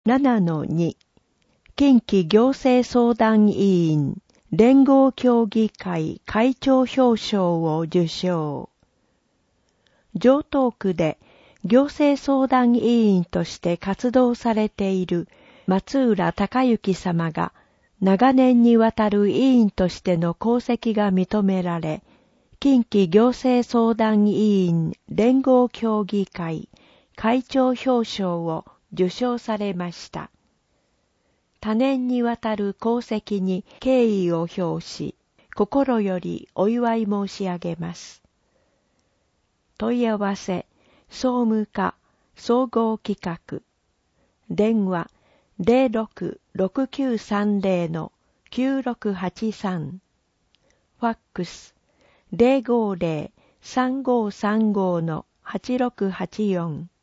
7-2 近畿行政相談委員連合協議会会長表彰を受賞。城東区で行政相談委員として活動されている松浦隆之様が長年にわたる委員としての功績が認められ、近畿行政相談委員連合協議会会長表彰を受賞されました。多年にわたる功績に敬意を表し、心よりお祝い申し上げます。問い合わせ、総務課総合企画、電話066930-9683、ファックス050-3535-8684